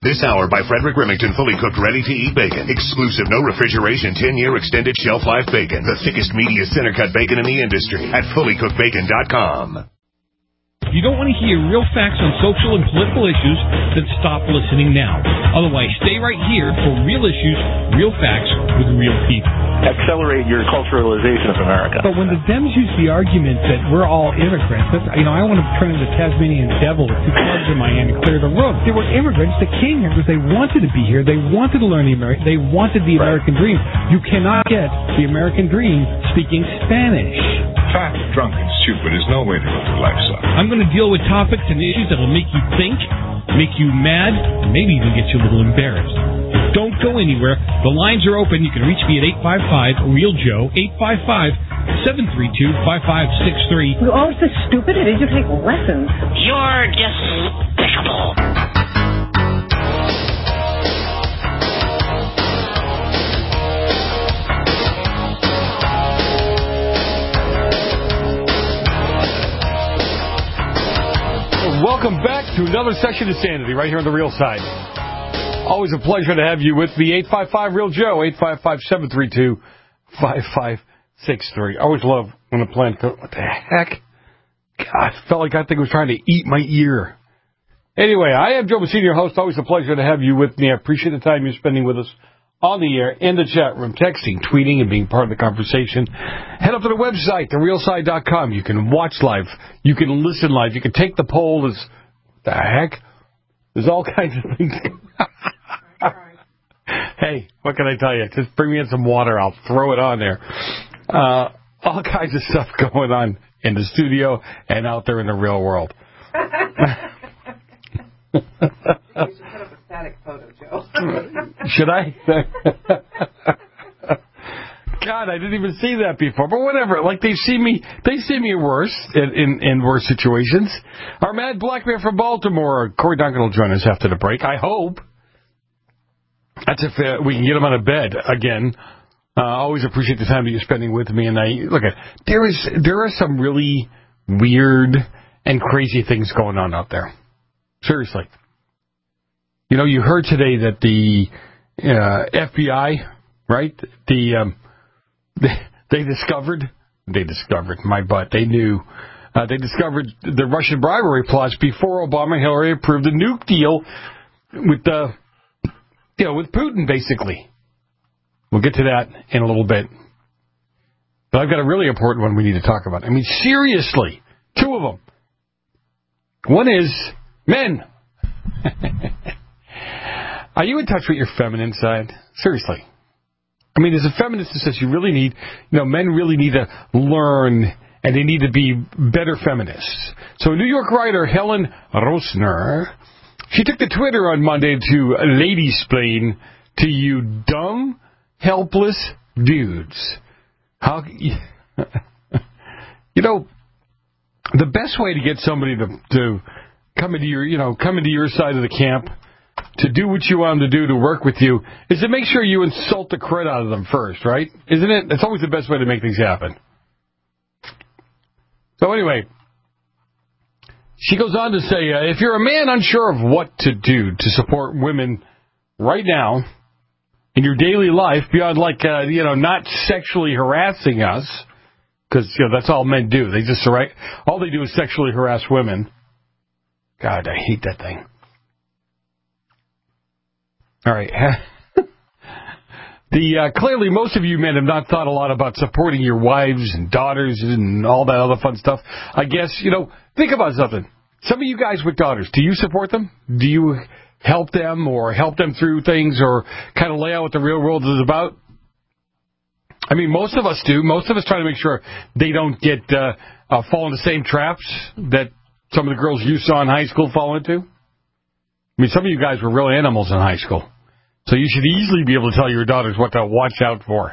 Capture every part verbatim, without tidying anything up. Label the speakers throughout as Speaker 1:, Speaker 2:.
Speaker 1: This hour by Frederick Remington, fully cooked, ready-to-eat bacon. Exclusive, no refrigeration, ten-year extended shelf life bacon. The thickest, meatiest center-cut bacon in the industry at fully cooked bacon dot com.
Speaker 2: If you don't want to hear real facts on social and political issues, then stop listening now. Otherwise, stay right here for real issues, real facts with real people.
Speaker 3: Accelerate your culturalization of America.
Speaker 4: But when the Dems use the argument that we're all immigrants, that's, you know, I want to turn into the Tasmanian devil with two clubs in my hand and clear the room. They were immigrants that came here because they wanted to be here. They wanted to learn the American. They wanted the
Speaker 3: right.
Speaker 4: American dream. You cannot get the American dream speaking Spanish.
Speaker 5: Fat, drunk, and stupid is no way to go through life, son.
Speaker 2: I'm going to deal with topics and issues that will make you think, make you mad, maybe even get you a little embarrassed. Don't go anywhere. The lines are open. You can reach me at eight five five, real Joe, eight five five, seven three two, five five six three.
Speaker 6: You're all so stupid. Did you take lessons?
Speaker 7: You're despicable.
Speaker 8: Welcome back to another session of Sanity right here on The Real Side. Always a pleasure to have you with me. eight five five, real Joe, eight five five, seven three two, five five six three. I always love when a plant goes, what the heck? God, it felt like that thing was trying to eat my ear. Anyway, I am Joe Messina, your host. Always a pleasure to have you with me. I appreciate the time you're spending with us on the air, in the chat room, texting, tweeting, and being part of the conversation. Head up to the website, the real side dot com. You can watch live. You can listen live. You can take the poll. There's, the heck? There's all kinds of things. Hey, what can I tell you? Just bring me in some water. I'll throw it on there. Uh, all kinds of stuff going on in the studio and out there in the real world.
Speaker 6: You should put up a static photo, Joe.
Speaker 8: Should I? God, I didn't even see that before. But whatever. Like, they see me, they see me worse in, in, in worse situations. Our mad black man from Baltimore, Corey Duncan, will join us after the break. I hope. That's if uh, we can get him out of bed again. I uh, always appreciate the time that you're spending with me. And I look at there is there are some really weird and crazy things going on out there. Seriously. You know, you heard today that the uh, F B I, right? The um, they, they discovered they discovered my butt. They knew uh, they discovered the Russian bribery plots before Obama and Hillary approved the nuke deal with the you know with Putin, basically. We'll get to that in a little bit. But I've got a really important one we need to talk about. I mean, seriously, two of them. One is men. Are you in touch with your feminine side? Seriously. I mean, as a feminist that says you really need, you know, men really need to learn and they need to be better feminists. So New York writer Helen Rosner, she took to Twitter on Monday to lady-splain to you dumb, helpless dudes. How, you know, the best way to get somebody to, to come into your, you know, come into your side of the camp, to do what you want them to do, to work with you, is to make sure you insult the crud out of them first, right? Isn't it? That's always the best way to make things happen. So anyway, she goes on to say, uh, if you're a man unsure of what to do to support women right now in your daily life, beyond like, uh, you know, not sexually harassing us, because, you know, that's all men do. They just, all they do is sexually harass women. God, I hate that thing. All right. the uh, clearly, most of you men have not thought a lot about supporting your wives and daughters and all that other fun stuff. I guess, you know, think about something. Some of you guys with daughters, do you support them? Do you help them or help them through things or kind of lay out what the real world is about? I mean, most of us do. Most of us try to make sure they don't get uh, uh, fall into the same traps that some of the girls you saw in high school fall into. I mean, some of you guys were real animals in high school. So you should easily be able to tell your daughters what to watch out for.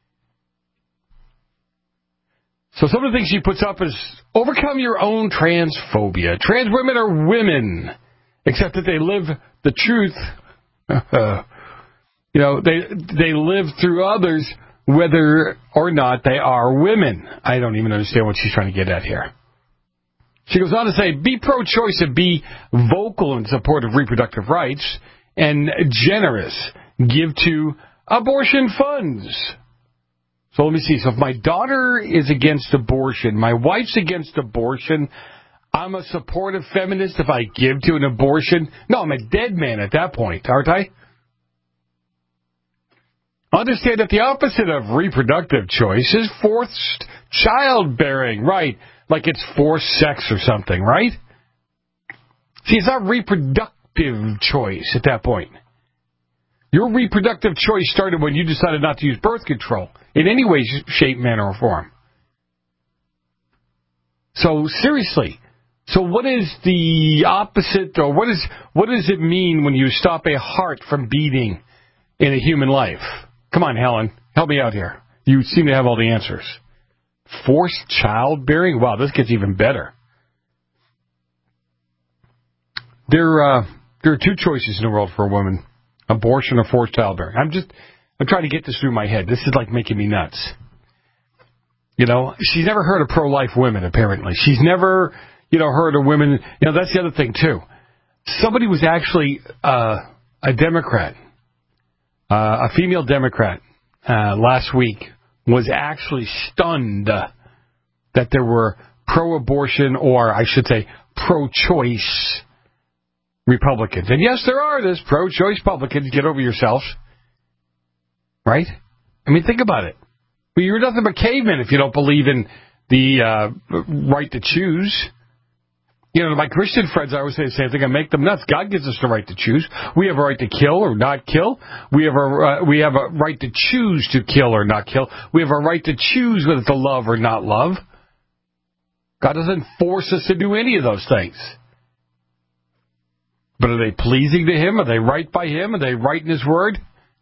Speaker 8: So some of the things she puts up is overcome your own transphobia. Trans women are women, except that they live the truth. Uh, you know, they they live through others whether or not they are women. I don't even understand what she's trying to get at here. She goes on to say, be pro-choice and be vocal in support of reproductive rights. and generous give to abortion funds. So let me see. So if my daughter is against abortion, my wife's against abortion, I'm a supportive feminist if I give to an abortion? No, I'm a dead man at that point, aren't I? Understand that the opposite of reproductive choice is forced childbearing, right? Like it's forced sex or something, right? See, it's not reproductive choice at that point. Your reproductive choice started when you decided not to use birth control in any way, shape, manner, or form. So seriously, so what is the opposite, or what is what does it mean when you stop a heart from beating in a human life? Come on, Helen, help me out here. You seem to have all the answers. Forced childbearing? Wow, this gets even better. There, uh, there are two choices in the world for a woman: abortion or forced childbearing. I'm just, I'm trying to get this through my head. This is like making me nuts. You know, she's never heard of pro-life women, apparently. She's never, you know, heard of women. You know, that's the other thing, too. Somebody was actually uh, a Democrat, uh, a female Democrat, uh, last week, was actually stunned uh, that there were pro-abortion, or I should say pro-choice Republicans. And yes, there are. There's pro-choice Republicans. Get over yourselves. Right? I mean, think about it. Well, you're nothing but cavemen if you don't believe in the uh, right to choose. You know, to my Christian friends, I always say the same thing. I make them nuts. God gives us the right to choose. We have a right to kill or not kill. We have a uh, we have a right to choose to kill or not kill. We have a right to choose whether to love or not love. God doesn't force us to do any of those things. But are they pleasing to Him? Are they right by Him? Are they right in His Word?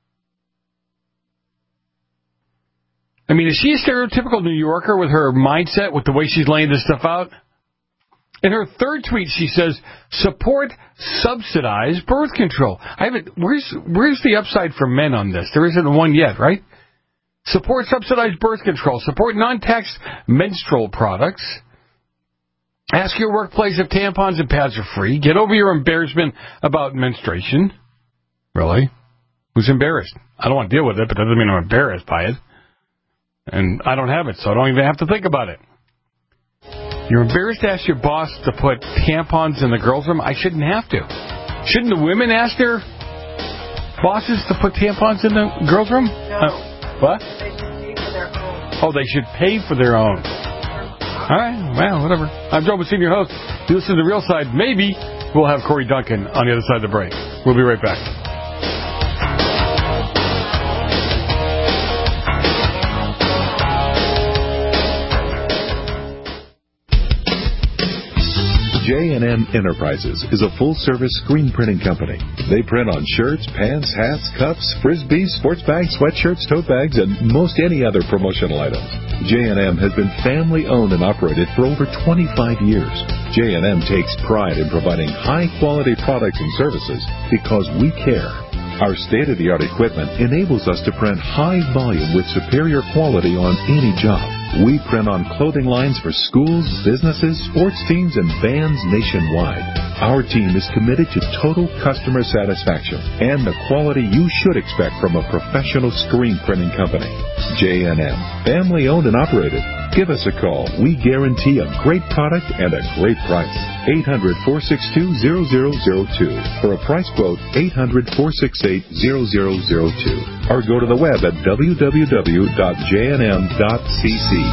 Speaker 8: I mean, is she a stereotypical New Yorker with her mindset, with the way she's laying this stuff out? In her third tweet, she says, support subsidized birth control. I haven't, where's, where's the upside for men on this? There isn't one yet, right? Support subsidized birth control. Support non-tax menstrual products. Ask your workplace if tampons and pads are free. Get over your embarrassment about menstruation. Really? Who's embarrassed? I don't want to deal with it, but that doesn't mean I'm embarrassed by it. And I don't have it, so I don't even have to think about it. You're embarrassed to ask your boss to put tampons in the girls' room? I shouldn't have to. Shouldn't the women ask their bosses to put tampons in the girls' room?
Speaker 6: No.
Speaker 8: Uh, what?
Speaker 6: They should pay for their own.
Speaker 8: Oh, they should pay for their own. All right, well, whatever. I'm Joe Messina, your host. You listen to The Real Side. Maybe we'll have Corey Duncan on the other side of the break. We'll be right back.
Speaker 9: J and M Enterprises is a full-service screen printing company. They print on shirts, pants, hats, cups, frisbees, sports bags, sweatshirts, tote bags, and most any other promotional items. J and M has been family-owned and operated for over twenty-five years. J and M takes pride in providing high-quality products and services because we care. Our state-of-the-art equipment enables us to print high volume with superior quality on any job. We print on clothing lines for schools, businesses, sports teams, and bands nationwide. Our team is committed to total customer satisfaction and the quality you should expect from a professional screen printing company. J and M, family-owned and operated. Give us a call. We guarantee a great product and a great price. eight hundred, four six two, zero zero zero two. For a price quote, eight hundred, four six eight, zero zero zero two. Or go to the web at w w w dot j n m dot c c.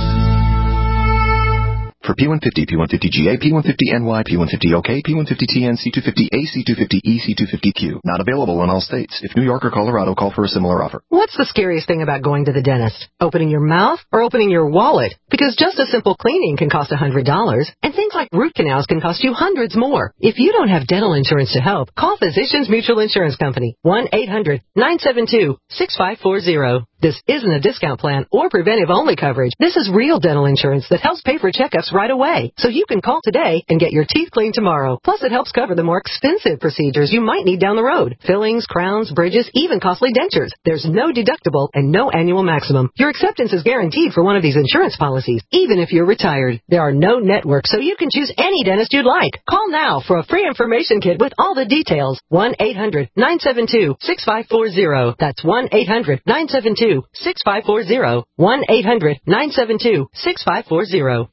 Speaker 10: For P one fifty, P one fifty G A, P one fifty N Y, P one fifty O K, P one fifty T N, C two fifty A, C two fifty E, C two fifty Q. Not available in all states. If New York or Colorado, call for a similar offer.
Speaker 11: What's the scariest thing about going to the dentist? Opening your mouth or opening your wallet? Because just a simple cleaning can cost one hundred dollars, and things like root canals can cost you hundreds more. If you don't have dental insurance to help, call Physicians Mutual Insurance Company. one eight hundred, nine seven two, six five four zero. This isn't a discount plan or preventive-only coverage. This is real dental insurance that helps pay for checkups right away. So you can call today and get your teeth cleaned tomorrow. Plus, it helps cover the more expensive procedures you might need down the road. Fillings, crowns, bridges, even costly dentures. There's no deductible and no annual maximum. Your acceptance is guaranteed for one of these insurance policies, even if you're retired. There are no networks, so you can choose any dentist you'd like. Call now for a free information kit with all the details. one eight hundred nine seven two six five four zero. That's one eight hundred nine seven two six five four zero. one eight hundred nine seven two six five four zero.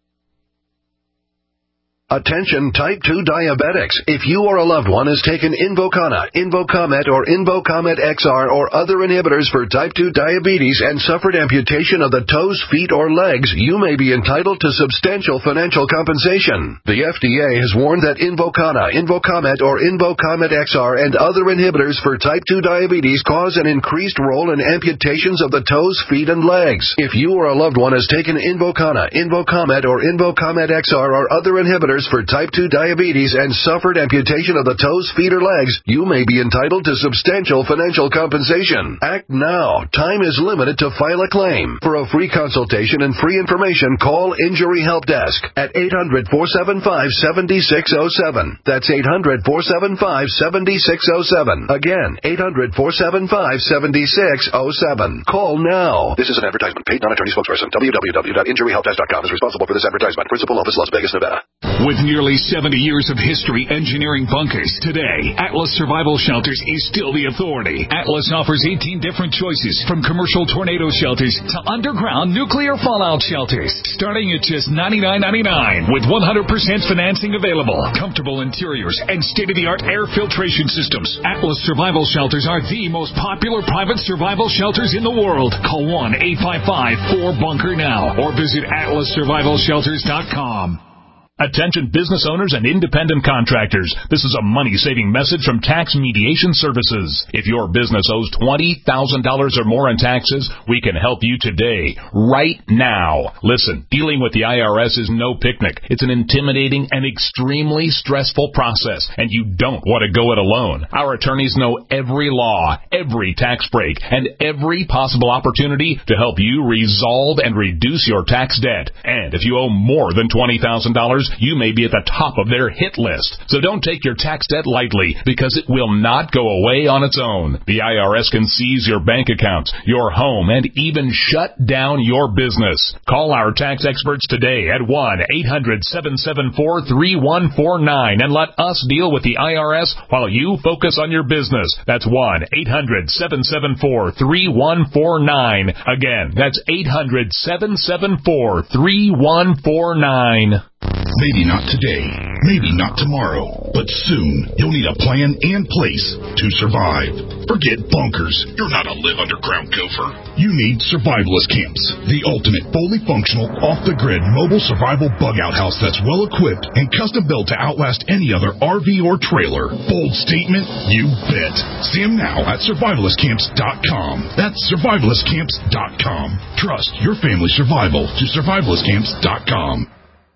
Speaker 12: Attention type two diabetics. If you or a loved one has taken Invokana, Invokamet, or Invokamet X R or other inhibitors for type two diabetes and suffered amputation of the toes, feet, or legs, you may be entitled to substantial financial compensation. The F D A has warned that Invokana, Invokamet, or Invokamet X R and other inhibitors for type two diabetes cause an increased role in amputations of the toes, feet, and legs. If you or a loved one has taken Invokana, Invokamet, or Invokamet X R or other inhibitors for type two diabetes and suffered amputation of the toes, feet, or legs, you may be entitled to substantial financial compensation. Act now. Time is limited to file a claim. For a free consultation and free information, call Injury Help Desk at eight hundred four seven five seven six zero seven. That's eight hundred four seven five seven six zero seven. Again, eight hundred four seven five seven six zero seven. Call now. This is an advertisement. Paid non-attorney spokesperson. w w w dot injury help desk dot com is responsible for this advertisement. Principal office, Las Vegas, Nevada.
Speaker 13: With nearly seventy years of history engineering bunkers, today, Atlas Survival Shelters is still the authority. Atlas offers eighteen different choices, from commercial tornado shelters to underground nuclear fallout shelters, starting at just ninety-nine ninety-nine with one hundred percent financing available, comfortable interiors, and state-of-the-art air filtration systems. Atlas Survival Shelters are the most popular private survival shelters in the world. Call one eight five five four bunker now or visit atlas survival shelters dot com.
Speaker 14: Attention business owners and independent contractors. This is a money-saving message from Tax Mediation Services. If your business owes twenty thousand dollars or more in taxes, we can help you today, right now. Listen, dealing with the I R S is no picnic. It's an intimidating and extremely stressful process, and you don't want to go it alone. Our attorneys know every law, every tax break, and every possible opportunity to help you resolve and reduce your tax debt. And if you owe more than twenty thousand dollars, you may be at the top of their hit list. So don't take your tax debt lightly, because it will not go away on its own. The I R S can seize your bank accounts, your home, and even shut down your business. Call our tax experts today at one eight hundred seven seven four three one four nine and let us deal with the I R S while you focus on your business. That's one eight hundred seven seven four three one four nine. Again, that's eight hundred seven seven four three one four nine.
Speaker 15: Maybe not today, maybe not tomorrow, but soon you'll need a plan and place to survive. Forget bunkers. You're not a live underground gopher. You need survivalist camps, the ultimate fully functional, off-the-grid mobile survival bug-out house that's well-equipped and custom-built to outlast any other R V or trailer. Bold statement? You bet. See them now at survivalist camps dot com. That's survivalist camps dot com. Trust your family's survival to survivalist camps dot com.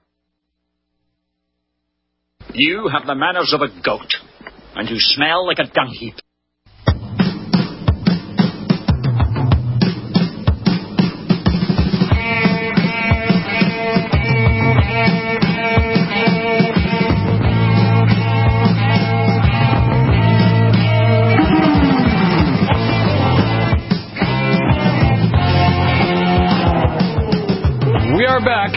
Speaker 16: You have the manners of a goat, and you smell like a dung heap.
Speaker 8: We are back.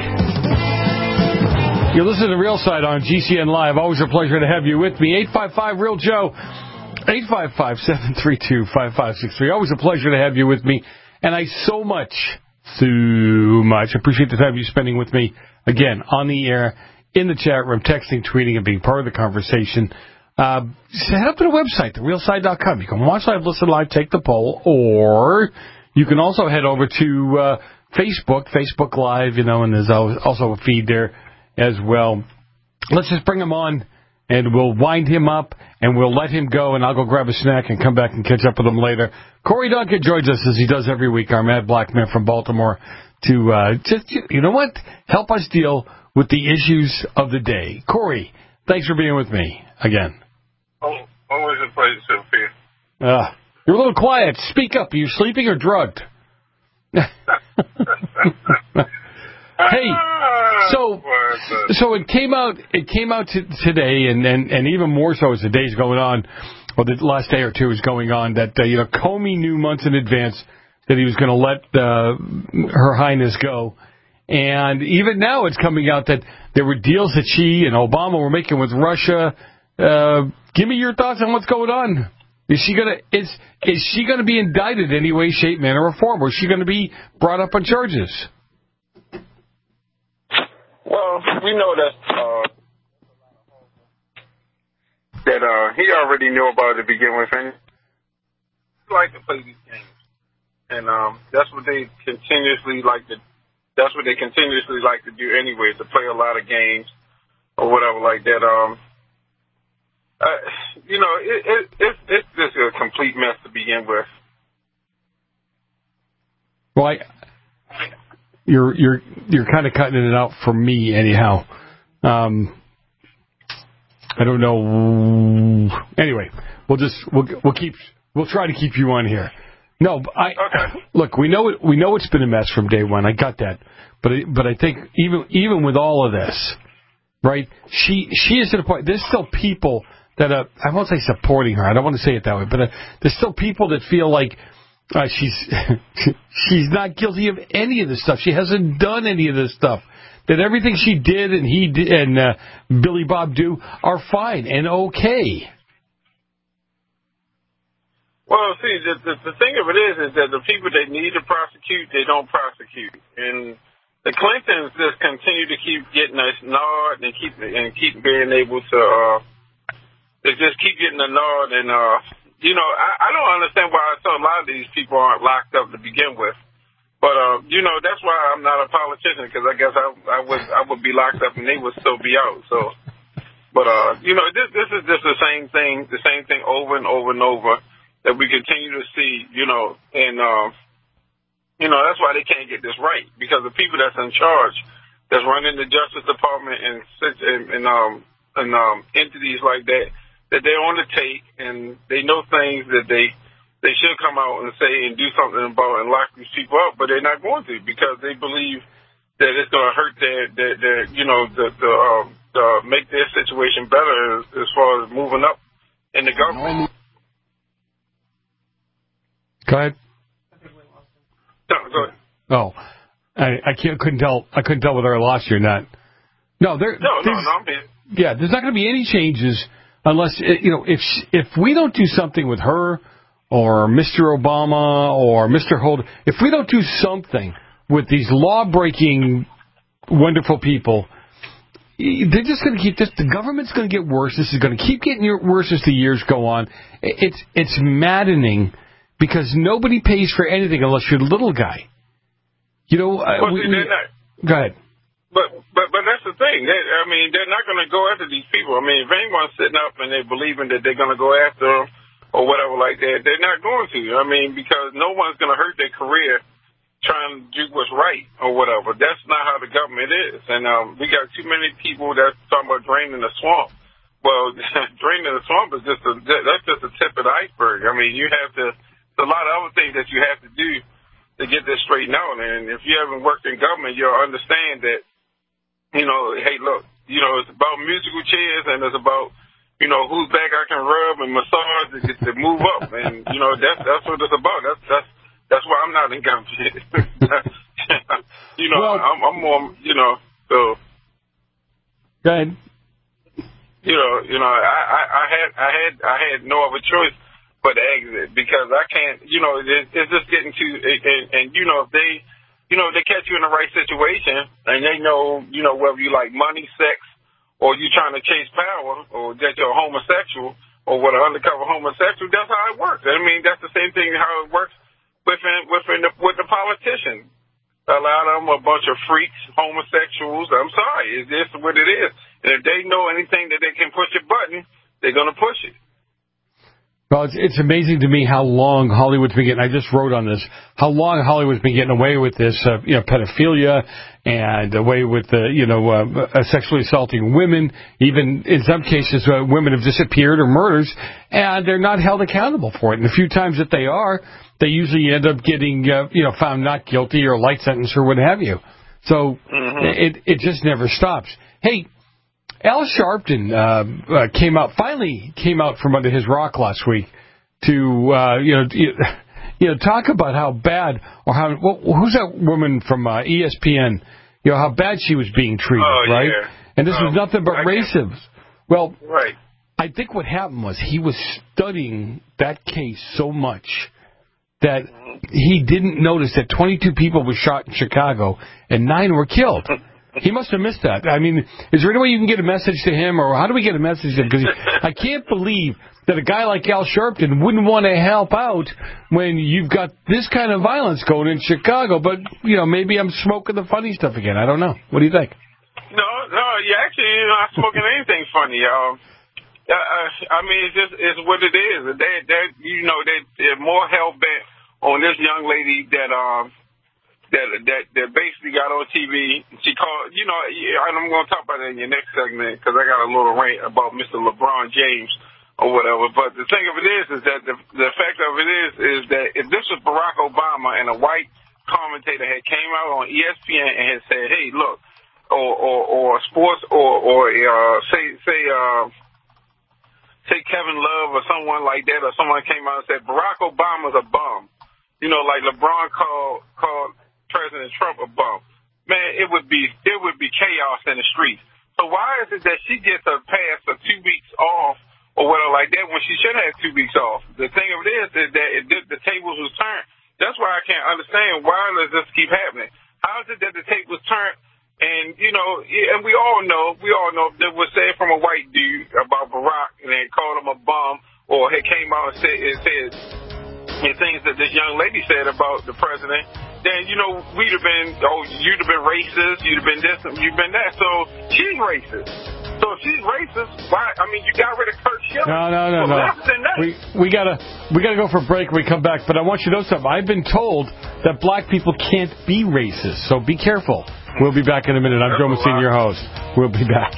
Speaker 8: You listen to Real Side on G C N Live. Always a pleasure to have you with me. eight five five real Joe, eight five five, seven three two, five five six three. Always a pleasure to have you with me. And I so much, so much appreciate the time you're spending with me, again, on the air, in the chat room, texting, tweeting, and being part of the conversation. Uh, head up to the website, the real side dot com. You can watch live, listen live, take the poll, or you can also head over to uh, Facebook, Facebook Live, you know, and there's also a feed there as well. Let's just bring him on, and we'll wind him up, and we'll let him go, and I'll go grab a snack and come back and catch up with him later. Corey Duncan joins us, as he does every week, our mad black man from Baltimore, to uh, just, you know what, help us deal with the issues of the day. Corey, thanks for being with me again.
Speaker 17: Oh, always a pleasure, Sophia.
Speaker 8: Uh, You're a little quiet. Speak up. Are you sleeping or drugged? Hey, so so it came out. It came out t- today, and, and and even more so as the day's going on, or the last day or two is going on. That uh, you know, Comey knew months in advance that he was going to let uh, Her Highness go, and even now it's coming out that there were deals that she and Obama were making with Russia. Uh, give me your thoughts on what's going on. Is she gonna is is she gonna be indicted in any way, shape, manner, or form? Or is she gonna be brought up on charges?
Speaker 17: Well, we know that uh, that uh, he already knew about it to begin with, and he like to play these games, and um, that's what they continuously like to. That's what they continuously like to do anyway, to play a lot of games or whatever like that. Um. Uh, you know, it, it, it, it's just a complete mess to begin with.
Speaker 8: Well, I, you're you're you're kind of cutting it out for me, anyhow. Um, I don't know. Anyway, we'll just we'll we'll keep we'll try to keep you on here. No, I okay. Look. We know it. We know it's been a mess from day one. I got that, but but I think even even with all of this, right? She she is to the point. There's still people that uh, I won't say supporting her. I don't want to say it that way, but uh, there's still people that feel like uh, she's she's not guilty of any of this stuff. She hasn't done any of this stuff. That everything she did and he did and uh, Billy Bob do are fine and okay.
Speaker 17: Well, see, the, the the thing of it is, is that the people that need to prosecute, they don't prosecute, and the Clintons just continue to keep getting a nod and keep and keep being able to. Uh, They just keep getting a nod, and, uh, you know, I, I don't understand why so a lot of these people aren't locked up to begin with. But, uh, you know, that's why I'm not a politician, because I guess I, I would I would be locked up and they would still be out. So, but, uh, you know, this this is just the same thing, the same thing over and over and over that we continue to see, you know, and, uh, you know, that's why they can't get this right, because the people that's in charge, that's running the Justice Department and, and, and um, and um, entities like that, that they're on the tape and they know things that they they should come out and say and do something about and lock these people up, but they're not going to, because they believe that it's going to hurt their, their, their you know, the, the, um, the make their situation better as, as far as moving up in the government.
Speaker 8: Go ahead.
Speaker 17: No, go ahead.
Speaker 8: Oh, I, I can't couldn't tell I couldn't tell whether I lost you or not. No, there.
Speaker 17: No, no, no, I'm here.
Speaker 8: Yeah, there's not going to be any changes. Unless, you know, if if we don't do something with her or Mister Obama or Mister Holder, if we don't do something with these law-breaking, wonderful people, they're just going to keep this. The government's going to get worse. This is going to keep getting worse as the years go on. It's it's maddening because nobody pays for anything unless you're the little guy. You know,
Speaker 17: well,
Speaker 8: we,
Speaker 17: see,
Speaker 8: we,
Speaker 17: not,
Speaker 8: go ahead.
Speaker 17: But but but that's the thing. They, I mean, they're not going to go after these people. I mean, if anyone's sitting up and they're believing that they're going to go after them or whatever like that, they're not going to. I mean, because no one's going to hurt their career trying to do what's right or whatever. That's not how the government is. And um, we got too many people that's talking about draining the swamp. Well, draining the swamp is just a, that's just the tip of the iceberg. I mean, you have to. There's a lot of other things that you have to do to get this straightened out. And if you haven't worked in government, you'll understand that. You know, hey, look, you know, it's about musical chairs and it's about, you know, whose back I can rub and massage to get to move up. And, you know, that's that's what it's about. That's that's that's why I'm not in government. you know, well, I'm, I'm more, you know, so.
Speaker 8: Go ahead.
Speaker 17: You know, you know, I, I, I had I had I had no other choice but to exit, because I can't, you know, it, it's just getting too, and, and you know, if they. You know, they catch you in the right situation, and they know, you know, whether you like money, sex, or you trying to chase power, or that you're a homosexual, or what an undercover homosexual. That's how it works. I mean, that's the same thing how it works within within the, with the politicians. A lot of them are a bunch of freaks, homosexuals. I'm sorry, it's just what it is. And if they know anything that they can push a button, they're gonna push it.
Speaker 8: Well, it's, it's amazing to me how long Hollywood's been getting, I just wrote on this, how long Hollywood's been getting away with this, uh, you know, pedophilia and away with, uh, you know, uh, sexually assaulting women. Even in some cases, uh, women have disappeared or murders, and they're not held accountable for it. And the few times that they are, they usually end up getting, uh, you know, found not guilty or light sentence or what have you. So mm-hmm. it, it just never stops. Hey, Al Sharpton uh, uh, came out, finally came out from under his rock last week to, uh, you know, you, you know, talk about how bad, or how, well, who's that woman from uh, E S P N, you know, how bad she was being treated,
Speaker 17: oh,
Speaker 8: right?
Speaker 17: Yeah.
Speaker 8: And this
Speaker 17: um,
Speaker 8: was nothing but racism. Well,
Speaker 17: right.
Speaker 8: I think what happened was he was studying that case so much that he didn't notice that twenty-two people were shot in Chicago and nine were killed. He must have missed that. I mean, is there any way you can get a message to him, or how do we get a message to him? Because I can't believe that a guy like Al Sharpton wouldn't want to help out when you've got this kind of violence going in Chicago. But, you know, maybe I'm smoking the funny stuff again. I don't know. What do you think?
Speaker 17: No, no, you actually, you're not smoking anything funny. Um, uh, I mean, it's just it's what it is. They, they, you know, they, they're more hell bent on this young lady that um. That, that that basically got on T V. She called, you know, and I'm going to talk about it in your next segment because I got a little rant about Mister LeBron James or whatever. But the thing of it is, is that the the fact of it is, is that if this was Barack Obama and a white commentator had came out on E S P N and had said, hey, look, or or, or sports or or uh, say say uh, say Kevin Love or someone like that, or someone came out and said Barack Obama's a bum, you know, like LeBron called called President Trump a bum, man, it would be it would be chaos in the streets. So why is it that she gets a pass for two weeks off or whatever like that when she should have two weeks off? The thing of it is, is that it did, the tables was turned. That's why I can't understand why does this keep happening. How is it that the tape was turned? And you know, and we all know, we all know that was said from a white dude about Barack and they called him a bum, or he came out and said and said and things that this young lady said about the president. Then, you know, we'd have been, oh, you'd have been racist, you'd have been this, you'd been that. So she's racist. So if she's racist, why? I mean, you got rid of Kurt Schilling.
Speaker 8: No, no, no,
Speaker 17: well,
Speaker 8: no. We we gotta we gotta go for a break when we come back. But I want you to know something. I've been told that black people can't be racist, so be careful. We'll be back in a minute. I'm Joe Messina, your host. We'll be back.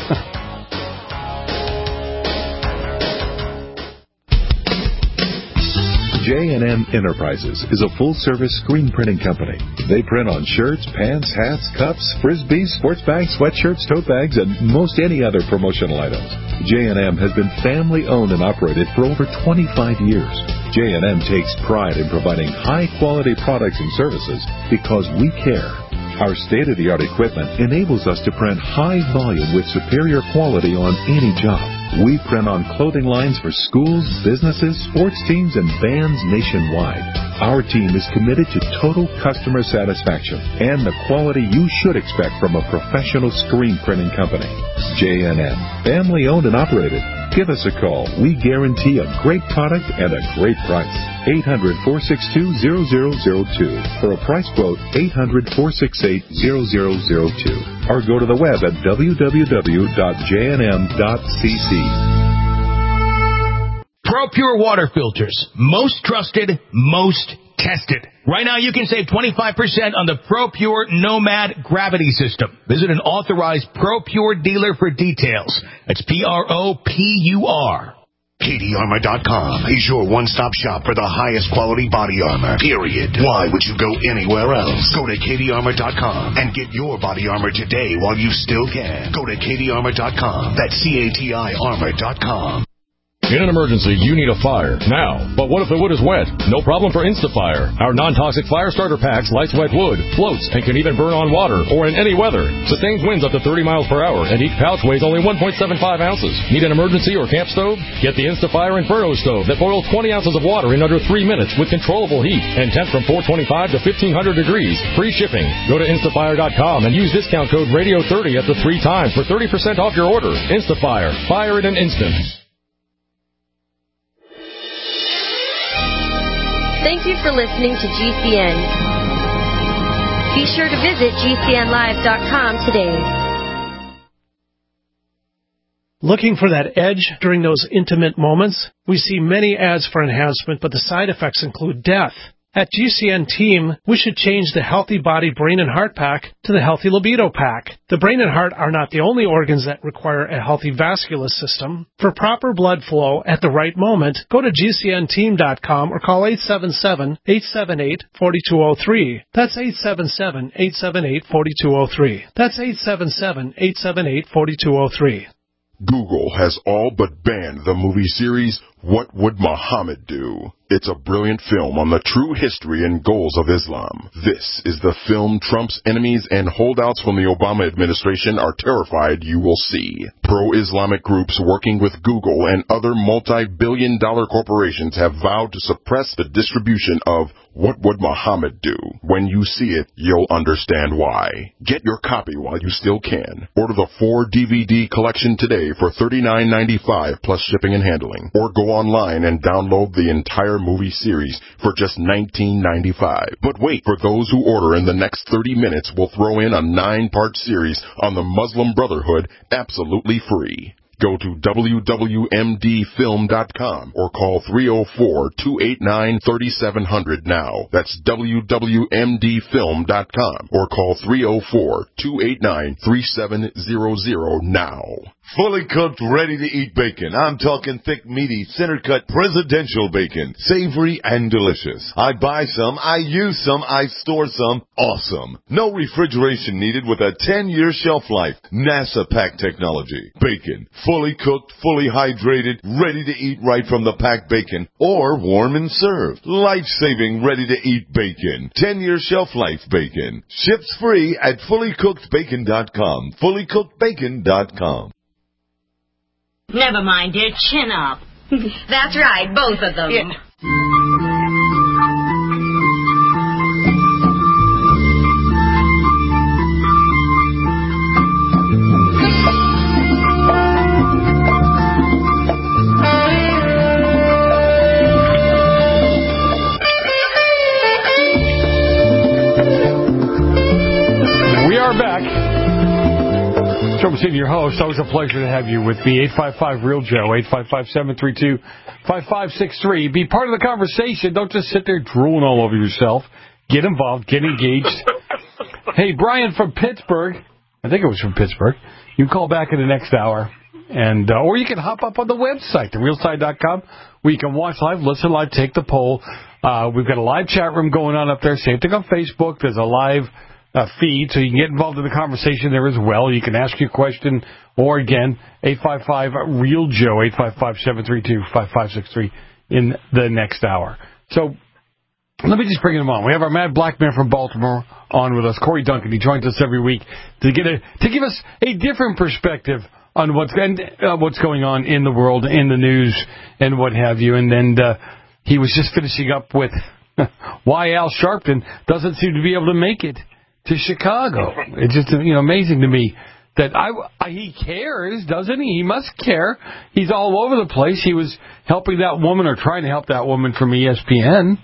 Speaker 9: J and M Enterprises is a full-service screen printing company. They print on shirts, pants, hats, cups, frisbees, sports bags, sweatshirts, tote bags, and most any other promotional items. J and M has been family-owned and operated for over twenty-five years. J and M takes pride in providing high-quality products and services because we care. Our state-of-the-art equipment enables us to print high volume with superior quality on any job. We print on clothing lines for schools, businesses, sports teams, and bands nationwide. Our team is committed to total customer satisfaction and the quality you should expect from a professional screen printing company. J and M, family-owned and operated. Give us a call. We guarantee a great product and a great price. eight hundred, four six two, zero zero zero two. For a price quote, eight hundred, four six eight, zero zero zero two. Or go to the web at w w w dot j n m dot c c.
Speaker 18: ProPure water filters. Most trusted, most tested. Right now you can save twenty-five percent on the ProPure Nomad Gravity System. Visit an authorized ProPure dealer for details. That's P R O P U R.
Speaker 1: Katie Armor dot com is your one-stop shop for the highest quality body armor, period. Why would you go anywhere else? Go to Katie Armor dot com and get your body armor today while you still can. Go to Katie Armor dot com. That's C A T I Armor dot com.
Speaker 19: In an emergency, you need a fire now. But what if the wood is wet? No problem for InstaFire. Our non-toxic fire starter packs lights wet wood, floats, and can even burn on water or in any weather. Sustains winds up to thirty miles per hour, and each pouch weighs only one point seven five ounces. Need an emergency or camp stove? Get the InstaFire Inferno stove that boils twenty ounces of water in under three minutes with controllable heat and temp from four twenty-five to fifteen hundred degrees. Free shipping. Go to Instafire dot com and use discount code radio thirty at the three times for thirty percent off your order. Instafire. Fire in an instant.
Speaker 20: Thank you for listening to G C N. Be sure to visit G C N live dot com today.
Speaker 21: Looking for that edge during those intimate moments? We see many ads for enhancement, but the side effects include death. At G C N Team, we should change the Healthy Body Brain and Heart Pack to the Healthy Libido Pack. The brain and heart are not the only organs that require a healthy vascular system. For proper blood flow at the right moment, go to G C N team dot com or call eight seven seven, eight seven eight, four two zero three. That's eight seven seven, eight seven eight, four two zero three. That's eight seven seven, eight seven eight, four two zero three.
Speaker 22: Google has all but banned the movie series What Would Muhammad Do? It's a brilliant film on the true history and goals of Islam. This is the film Trump's enemies and holdouts from the Obama administration are terrified you will see. Pro-Islamic groups working with Google and other multi-billion dollar corporations have vowed to suppress the distribution of What Would Muhammad Do? When you see it, you'll understand why. Get your copy while you still can. Order the four D V D collection today for thirty-nine ninety-five plus shipping and handling. Or go online and download the entire movie series for just nineteen ninety-five. But wait, for those who order in the next thirty minutes, we'll throw in a nine-part series on the Muslim Brotherhood absolutely free. Go to W W M D film dot com or call three oh four, two eight nine, three seven zero zero now. That's W W M D film dot com or call three oh four, two eight nine, three seven zero zero now.
Speaker 23: Fully cooked, ready-to-eat bacon. I'm talking thick, meaty, center-cut presidential bacon. Savory and delicious. I buy some, I use some, I store some. Awesome. No refrigeration needed with a ten-year shelf life. NASA pack technology. Bacon. Fully cooked, fully hydrated, ready to eat right from the packed bacon. Or warm and served. Life-saving, ready-to-eat bacon. ten-year shelf life bacon. Ships free at fully cooked bacon dot com. fully cooked bacon dot com.
Speaker 7: Never mind, dear. Chin up.
Speaker 20: That's right, both of them.
Speaker 7: Yeah.
Speaker 8: We are back. Trouble City, your host. Always a pleasure to have you with me. eight five five, real Joe, eight five five, seven three two, five five six three. Be part of the conversation. Don't just sit there drooling all over yourself. Get involved. Get engaged. Hey, Brian from Pittsburgh. I think it was from Pittsburgh. You can call back in the next hour. and uh, Or you can hop up on the website, the real side dot com, where you can watch live, listen live, take the poll. Uh, we've got a live chat room going on up there. Same thing on Facebook. There's a live Uh, feed, so you can get involved in the conversation there as well. You can ask your question, or again, eight five five, real Joe, eight five five, seven three two, five five six three in the next hour. So let me just bring him on. We have our Mad Black Man from Baltimore on with us, Corey Duncan. He joins us every week to get a, to give us a different perspective on what's and uh, what's going on in the world, in the news, and what have you. And then uh, he was just finishing up with why Al Sharpton doesn't seem to be able to make it to Chicago. It's just, you know, amazing to me that I, I, he cares, doesn't he? He must care. He's all over the place. He was helping that woman, or trying to help that woman from E S P N.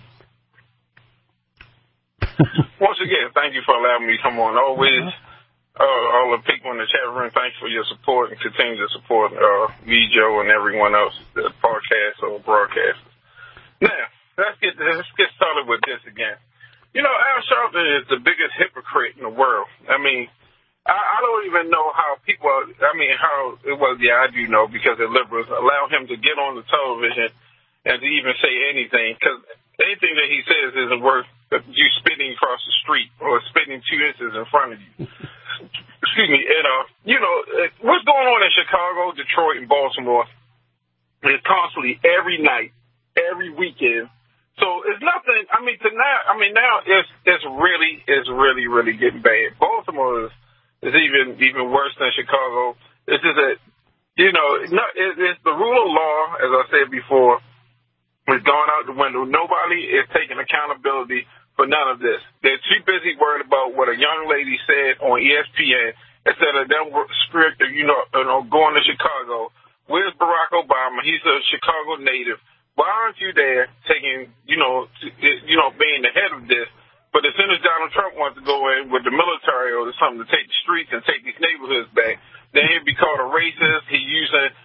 Speaker 17: Once again, thank you for allowing me to come on. Always, uh, all the people in the chat room, thanks for your support, and continue to support uh, me, Joe, and everyone else, the podcast or broadcast. Now, let's get let's get started with this again. You know, Al Sharpton is the biggest hypocrite in the world. I mean, I, I don't even know how people, I mean, how, well, yeah, I do know, because the liberals allow him to get on the television and to even say anything, because anything that he says isn't worth you spitting across the street or spitting two inches in front of you. Excuse me. And, uh, you know, what's going on in Chicago, Detroit, and Baltimore is constantly, every night, every weekend. So it's nothing. I mean, to now, I mean, now it's it's really it's really really getting bad. Baltimore is, is even even worse than Chicago. It's just that, you know, no, it, it's the rule of law, as I said before, is gone out the window. Nobody is taking accountability for none of this. They're too busy worried about what a young lady said on E S P N instead of them strict, you know, you know, going to Chicago. Where's Barack Obama? He's a Chicago native. Why aren't you there taking, you know, to, you know, being the head of this? But as soon as Donald Trump wants to go in with the military or something to take the streets and take these neighborhoods back, then he'd be called a racist. He's using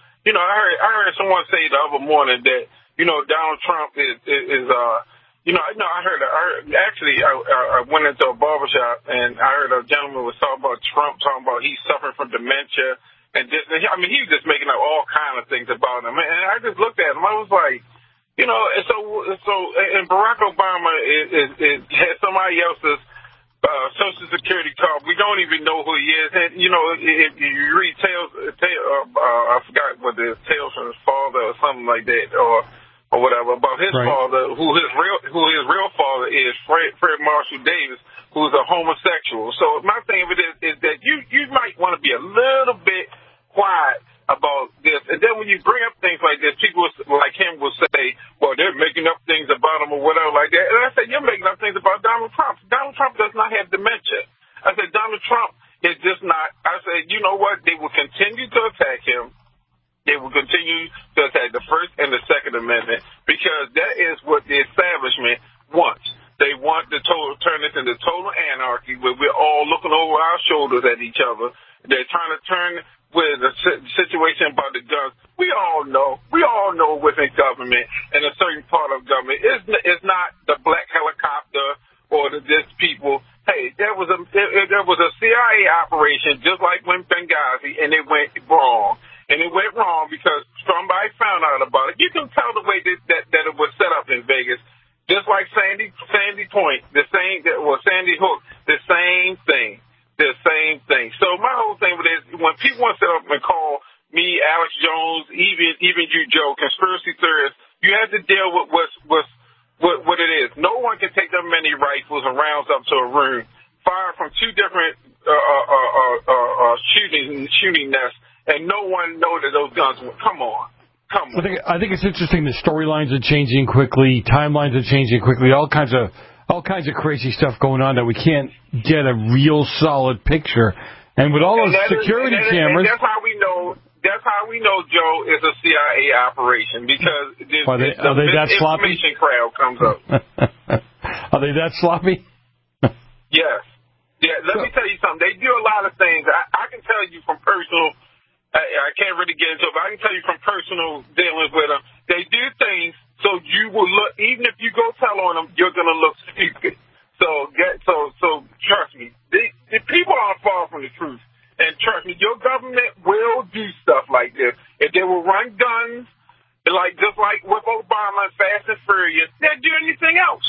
Speaker 17: Trump is, is, is uh, you know, no, I heard, I heard actually, I, I went into a barbershop and I heard a gentleman was talking about Trump, talking about he's suffering from dementia. And just, I mean, he was just making up all kind of things about him. And I just looked at him. I was like, you know, and so, so, and Barack Obama is, is, is has somebody else's uh, Social Security card. We don't even know who he is. And, you know, if you read Tales, tale, uh, uh, I forgot what the Tales from his father or something like that, or, or whatever, about his right. father, who his real, who his real father is, Fred, Fred Marshall Davis, who's a homosexual. So my thing of it is, is that you, you might want to be a little bit quiet about this. And then when you bring up things like this, people like him will say, well, they're making up things about him or whatever like that. And I said, you're making up things about Donald Trump. Donald Trump does not have dementia. I said, Donald Trump is just not. I said, you know what? They will continue to attack him. They will continue to attack the First and the Second Amendment because that is what the establishment wants. They want to total, turn this into total anarchy where we're all looking over our shoulders at each other. They're trying to turn with the situation about the guns. We all know, we all know within government and a certain part of government, it's, it's not the black helicopter or the this people. Hey, there was a there was a C I A operation just like when Benghazi, and it went wrong. And it went wrong because somebody found out about it. You can tell the way that that, that it was set up in Vegas, just like Sandy Sandy Point, the same, well, Sandy Hook, the same thing. The same thing. So my whole thing with this, when people want to sit up and call me, Alex Jones, even even you, Joe, conspiracy theorists, you have to deal with what's, what's, what what it is. No one can take that many rifles and rounds up to a room, fire from two different uh, uh, uh, uh, uh, shooting shooting nests, and no one know that those guns were. Come on. Come on.
Speaker 8: I think, I think it's interesting the storylines are changing quickly, timelines are changing quickly, all kinds of all kinds of crazy stuff going on that we can't get a real solid picture. And with all those security
Speaker 17: is, and,
Speaker 8: cameras...
Speaker 17: And that's how we know, that's how we know Joe is a C I A operation, because this,
Speaker 8: are they,
Speaker 17: the
Speaker 8: are they that sloppy?
Speaker 17: information crowd comes up.
Speaker 8: Are they that sloppy?
Speaker 17: Yes. Yeah, let so, me tell you something. They do a lot of things. I, I can tell you from personal... I, I can't really get into it, but I can tell you from personal dealings with them. They do things so you will look, even if you go tell on them, you're going to look stupid. So, get, so, so trust me, the, the people aren't far from the truth. And trust me, your government will do stuff like this. If they will run guns, like just like with Obama, Fast and Furious, they'll do anything else.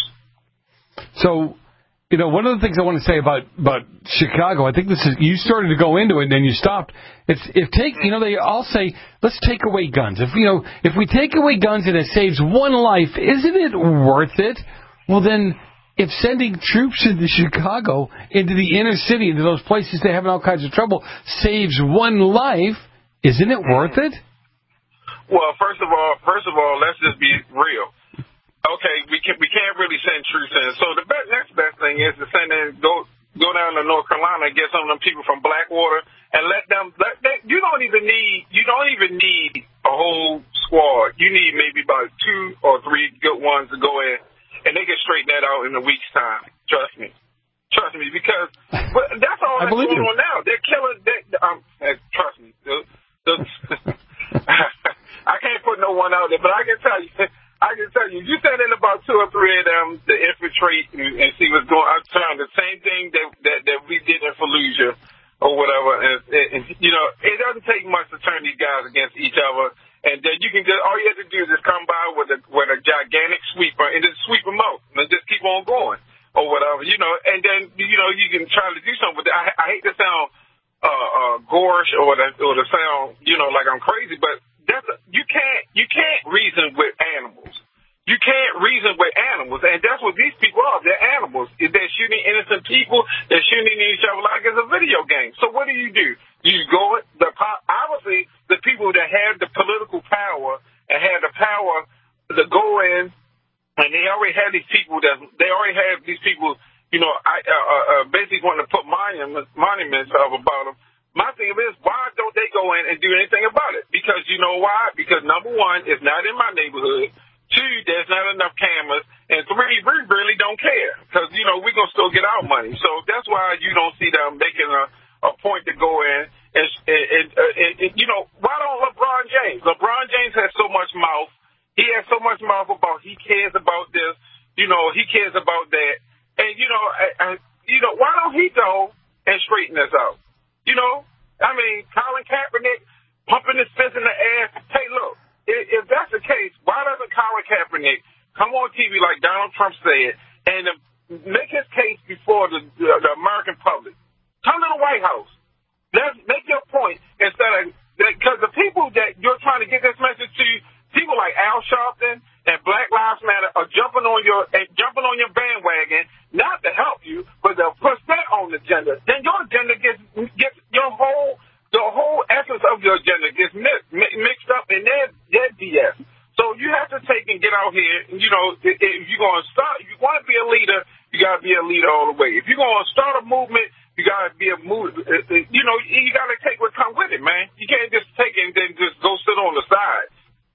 Speaker 8: So, you know, one of the things I want to say about, about Chicago, I think this is, you started to go into it and then you stopped. It's, if take, you know, they all say, let's take away guns. If, you know, if we take away guns and it saves one life, isn't it worth it? Well, then, if sending troops into Chicago, into the inner city, into those places they have all kinds of trouble, saves one life, isn't it worth it?
Speaker 17: Well, first of all, first of all, let's just be real. Okay, we can we can't really send troops in. So the best, next best thing is to send in go go down to North Carolina and get some of them people from Blackwater and let them. Let, they, you don't even need you don't even need a whole squad. You need maybe about two or three good ones to go in, and they can straighten that out in a week's time. Trust me, trust me, because but that's all that's going on now. They're killing. They, um, trust me. The, the, I can't put no one out there, but I can tell you. I can tell you, you send in about two or three of them to infiltrate and, and see what's going on. The same thing that, that that we did in Fallujah or whatever. And, and, you know, it doesn't take much to turn these guys against each other. And then you can just, all you have to do is just come by with a with a gigantic sweeper and just sweep them out and just keep on going or whatever, you know. And then, you know, you can try to do something with it. I, I hate to sound uh, uh, gorish or to, or to sound, you know, like I'm crazy, but that's a, you can't you can't reason with animals. You can't reason with animals, and that's what these people are. They're animals. They're shooting innocent people. They're shooting each other like it's a video game. So what do you do? You go the obviously the people that have the political power and have the power to go in, and they already have these people that they already have these people. You know, I uh, uh, basically want to put monuments monuments up about them. My thing is, why don't they go in and do anything about it? Because you know why? Because number one, it's not in my neighborhood. Two, there's not enough cameras. And three, we really don't care. Because, you know, we're going to still get our money. So that's why you don't see them making a, a point to go in. And, and, and, and, and, you know, why don't LeBron James? LeBron James has so much mouth. He has so much mouth about he cares about this. You know, he cares about that. And, you know, I, I, you know, why don't he go and straighten this out? You know, I mean, Colin Kaepernick pumping his fist in the air. Hey, look, if, if that's the case, why doesn't Colin Kaepernick come on T V like Donald Trump said and uh, make his case before the, the, the American public? Come to the White House. Let's make your point instead of, because the people that you're trying to get this message to, people like Al Sharpton and Black Lives Matter are jumping on your uh, jumping on your bandwagon, not to help you, but to push that on the agenda. Then your agenda gets gets your whole the whole essence of your agenda gets mixed, mixed up in their their B S. So you have to take and get out here. And, you know, if you're going to start, if you want to be a leader, you got to be a leader all the way. If you're going to start a movement, you got to be a move. You know, you got to take what comes with it, man. You can't just take it and then just go sit on the side.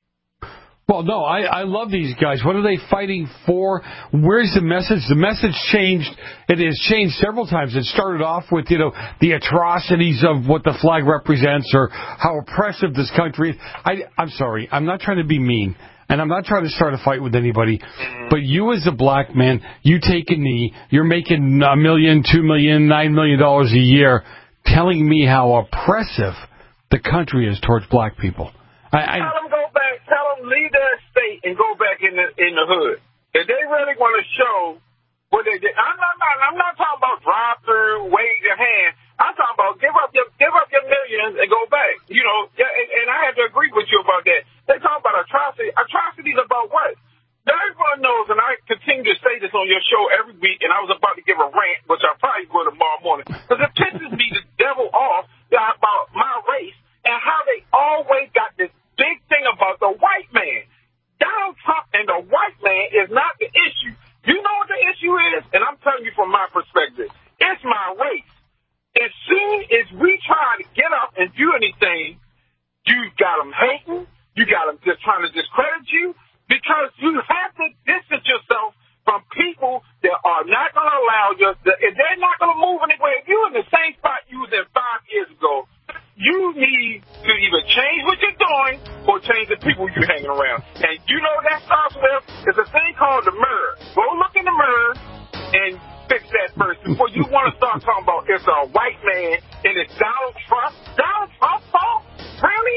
Speaker 8: Well, no, I, I love these guys. What are they fighting for? Where's the message? The message changed. It has changed several times. It started off with, you know, the atrocities of what the flag represents or how oppressive this country is. I, I'm sorry. I'm not trying to be mean. And I'm not trying to start a fight with anybody. But you as a black man, you take a knee. You're making a million, two million, nine million dollars a year telling me how oppressive the country is towards black people. I, I,
Speaker 17: tell them go back. Tell them leave their state and go back in the in the hood. If they really want to show what they did, I'm not. I'm not talking about drive through, wave your hand. I'm talking about give up your give up your millions and go back. You know, and, and I have to agree with you about that. They talk about atrocity. Atrocities about what? Now everyone knows, and I continue to say this on your show every week. And I was about to give a rant, which I'll probably go tomorrow morning, because it pisses me the devil off about my race and how they always got this big thing about the white man. Donald Trump and the white man is not the issue. You know what the issue is? And I'm telling you from my perspective, it's my race. As soon as we try to get up and do anything, you got them hating. You got them just trying to discredit you, because you have to distance yourself from people that are not going to allow you. If they're not going to move anywhere, if you're in the same spot you was in five years ago, you need to either change what you're doing or change the people you're hanging around. And you know what that starts with? It's a thing called the mirror. Go look in the mirror and fix that first before you want to start talking about it's a white man and it's Donald Trump. Donald Trump's fault? Really?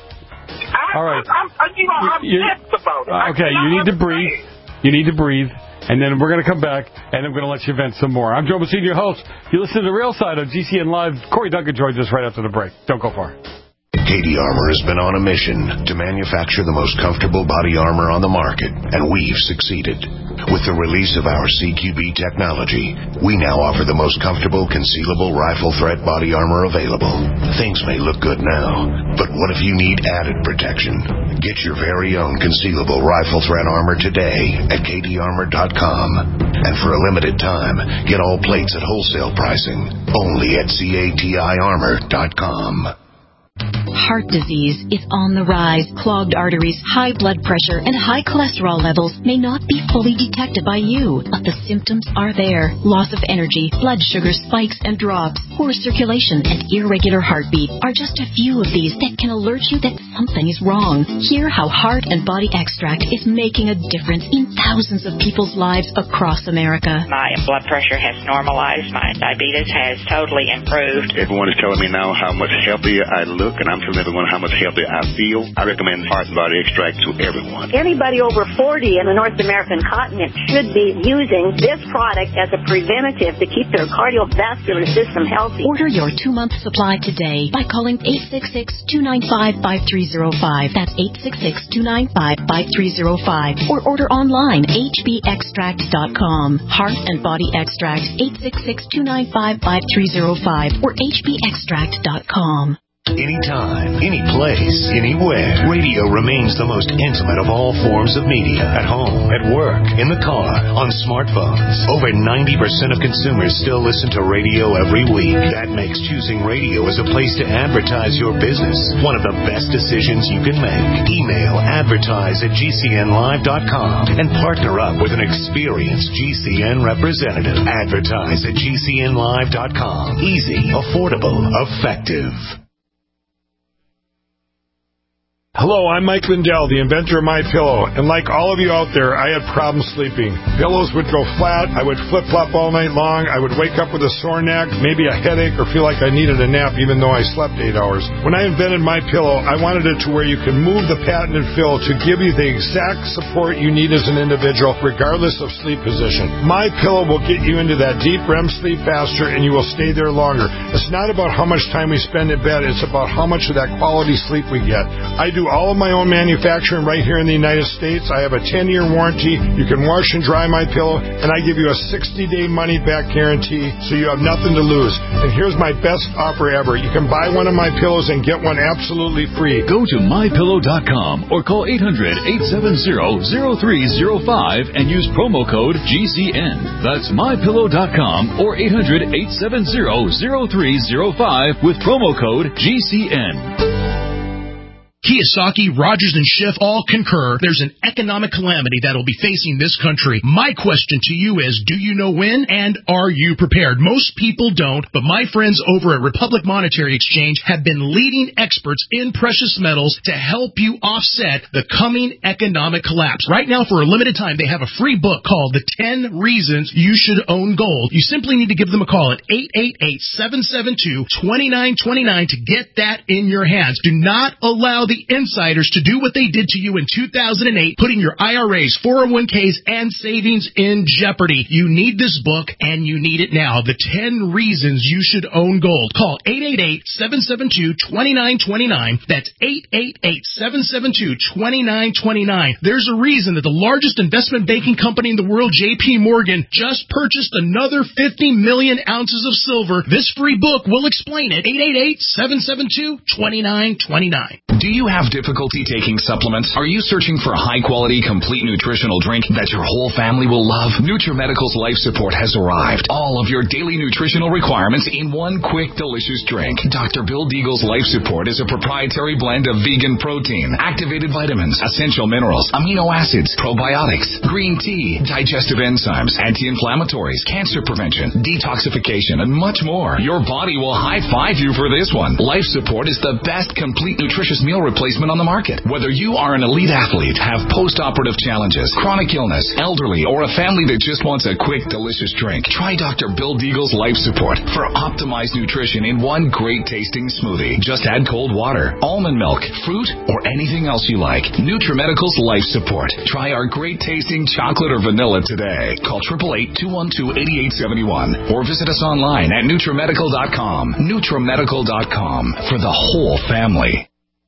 Speaker 17: I,
Speaker 8: All right.
Speaker 17: I, I'm, I, you know, I'm
Speaker 8: You're,
Speaker 17: pissed about it.
Speaker 8: Okay, you need to breathe. You need to breathe. And then we're going to come back, and I'm going to let you vent some more. I'm Joe Messina, your host. You listen to The Real Side on G C N Live. Corey Duncan joins us right after the break. Don't go far.
Speaker 1: Katie Armor has been on a mission to manufacture the most comfortable body armor on the market, and we've succeeded. With the release of our C Q B technology, we now offer the most comfortable concealable rifle threat body armor available. Things may look good now, but what if you need added protection? Get your very own concealable rifle threat armor today at K D armor dot com. And for a limited time, get all plates at wholesale pricing only at C A T I armor dot com.
Speaker 3: Heart disease is on the rise. Clogged arteries, high blood pressure, and high cholesterol levels may not be fully detected by you, but the symptoms are there. Loss of energy, blood sugar spikes and drops, poor circulation, and irregular heartbeat are just a few of these that can alert you that something is wrong. Hear how Heart and Body Extract is making a difference in thousands of people's lives across America.
Speaker 4: My blood pressure has normalized. My diabetes has totally improved.
Speaker 5: Everyone is telling me now how much healthier I look, and I'm telling everyone how much healthier I feel. I recommend Heart and Body Extract to everyone.
Speaker 24: Anybody over forty in the North American continent should be using this product as a preventative to keep their cardiovascular system healthy.
Speaker 3: Order your two-month supply today by calling eight six six, two nine five, five three zero five. That's eight six six, two nine five, five three zero five. Or order online, H B extract dot com. Heart and Body Extract, eight six six, two nine five, five three zero five or H B extract dot com.
Speaker 1: Anytime, any place, anywhere. Radio remains the most intimate of all forms of media. At home, at work, in the car, on smartphones. Over ninety percent of consumers still listen to radio every week. That makes choosing radio as a place to advertise your business one of the best decisions you can make. Email advertise at G C N live dot com and partner up with an experienced G C N representative. Advertise at G C N live dot com. Easy, affordable, effective.
Speaker 2: Hello, I'm Mike Lindell, the inventor of MyPillow, and like all of you out there, I had problems sleeping. Pillows would go flat, I would flip-flop all night long, I would wake up with a sore neck, maybe a headache, or feel like I needed a nap even though I slept eight hours. When I invented MyPillow, I wanted it to where you can move the patented fill to give you the exact support you need as an individual, regardless of sleep position. MyPillow will get you into that deep R E M sleep faster, and you will stay there longer. It's not about how much time we spend in bed, it's about how much of that quality sleep we get. I do all of my own manufacturing right here in the United States. I have a ten-year warranty. You can wash and dry my pillow, and I give you a sixty-day money-back guarantee, so you have nothing to lose. And here's my best offer ever. You can buy one of my pillows and get one absolutely free.
Speaker 13: Go to my pillow dot com or call eight hundred, eight seven zero, zero three zero five and use promo code G C N. That's my pillow dot com or eight hundred, eight seven zero, zero three zero five with promo code G C N.
Speaker 6: Kiyosaki, Rogers, and Schiff all concur there's an economic calamity that will be facing this country. My question to you is, do you know when, and are you prepared? Most people don't, but my friends over at Republic Monetary Exchange have been leading experts in precious metals to help you offset the coming economic collapse. Right now, for a limited time, they have a free book called The ten Reasons You Should Own Gold. You simply need to give them a call at eight eight eight, seven seven two, two nine two nine to get that in your hands. Do not allow the insiders to do what they did to you in two thousand eight, putting your I R As, four oh one k's, and savings in jeopardy. You need this book, and you need it now. The ten Reasons You Should Own Gold. Call eight eight eight, seven seven two, two nine two nine. That's eight eight eight, seven seven two, two nine two nine. There's a reason that the largest investment banking company in the world, J P Morgan, just purchased another fifty million ounces of silver. This free book will explain it. eight eight eight, seven seven two, two nine two nine.
Speaker 10: Do you have difficulty taking supplements? Are you searching for a high-quality, complete nutritional drink that your whole family will love? NutriMedical's Life Support has arrived. All of your daily nutritional requirements in one quick, delicious drink. Doctor Bill Deagle's Life Support is a proprietary blend of vegan protein, activated vitamins, essential minerals, amino acids, probiotics, green tea, digestive enzymes, anti-inflammatories, cancer prevention, detoxification, and much more. Your body will high-five you for this one. Life Support is the best complete nutritious meal replacement on the market. Whether you are an elite athlete, have post-operative challenges, chronic illness, elderly, or a family that just wants a quick, delicious drink, try Doctor Bill Deagle's Life Support for optimized nutrition in one great tasting smoothie. Just add cold water, almond milk, fruit, or anything else you like. NutriMedical's Life Support. Try our great tasting chocolate or vanilla today. Call eight eight eight, two one two, eight eight seven one or visit us online at NutriMedical dot com. NutriMedical dot com for the whole family.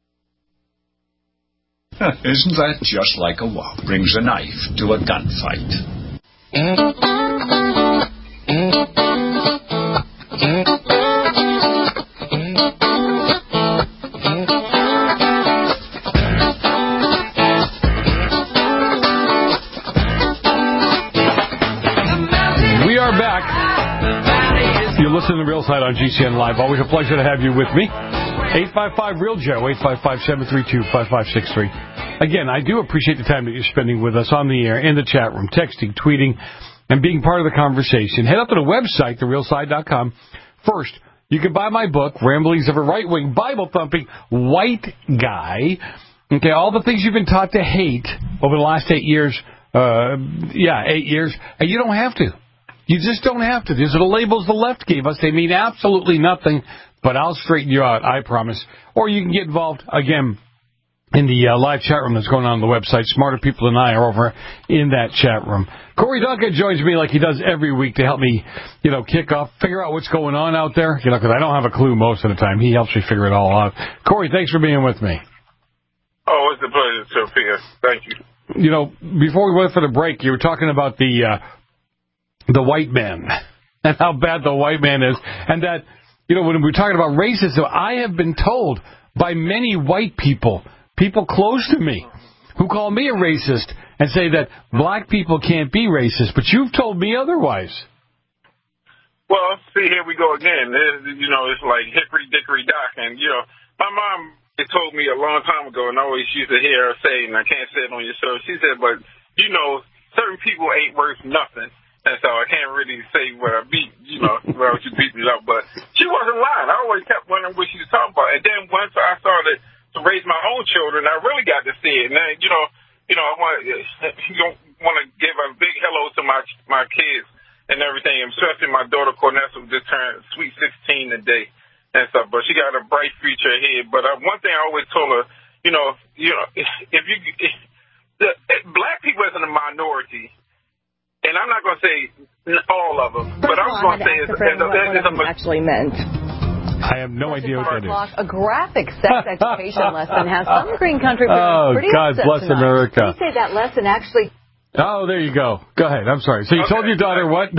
Speaker 16: Isn't that just like a wop? Brings a knife to a gunfight.
Speaker 8: We are back. You're listening to Real Side on G C N Live. Always a pleasure to have you with me. eight five five, real Joe, eight five five, seven three two, five five six three. Again, I do appreciate the time that you're spending with us on the air, in the chat room, texting, tweeting, and being part of the conversation. Head up to the website, the real side dot com. First, you can buy my book, Ramblings of a Right-Wing, Bible-Thumping White Guy. Okay, all the things you've been taught to hate over the last eight years. Uh, yeah, eight years. And you don't have to. You just don't have to. These are the labels the left gave us. They mean absolutely nothing, but I'll straighten you out, I promise. Or you can get involved, again, in the uh, live chat room that's going on on the website. Smarter people than I are over in that chat room. Corey Duncan joins me like he does every week to help me, you know, kick off, figure out what's going on out there, you know, because I don't have a clue most of the time. He helps me figure it all out. Corey, thanks for being with me.
Speaker 17: Oh, it's a pleasure, Sophia. Thank you.
Speaker 8: You know, before we went for the break, you were talking about the uh, the white man and how bad the white man is, and that, you know, when we're talking about racism, I have been told by many white people, people close to me, who call me a racist and say that black people can't be racist, but you've told me otherwise.
Speaker 17: Well, see, here we go again. It, you know, it's like hickory dickory dock, and, you know, my mom it told me a long time ago, and I always used to hear her say, and I can't say it on your show, she said, but, you know, certain people ain't worth nothing. And so I can't really say what I beat, you know, well, she beat me up. But she wasn't lying. I always kept wondering what she was talking about. And then once I started to raise my own children, I really got to see it. And then, you know, you know, I want you want to give a big hello to my my kids and everything, especially my daughter Cornessa, who just turned sweet sixteen today and stuff. But she got a bright future ahead. But uh, one thing I always told her, you know, you know, if, if you if the if black people as in a minority, and I'm not going to say all of them,
Speaker 11: First
Speaker 17: but I'm going to say it's, it's,
Speaker 11: what one
Speaker 17: it's
Speaker 11: of them
Speaker 17: a
Speaker 11: actually meant.
Speaker 8: I have no idea what that is.
Speaker 11: A graphic sex education lesson has some green country parents
Speaker 8: Oh,
Speaker 11: pretty
Speaker 8: God
Speaker 11: upset
Speaker 8: bless
Speaker 11: tonight.
Speaker 8: America.
Speaker 11: They say that lesson actually...
Speaker 8: Oh, there you go. Go ahead. I'm sorry. So you
Speaker 17: Okay.
Speaker 8: told your daughter what?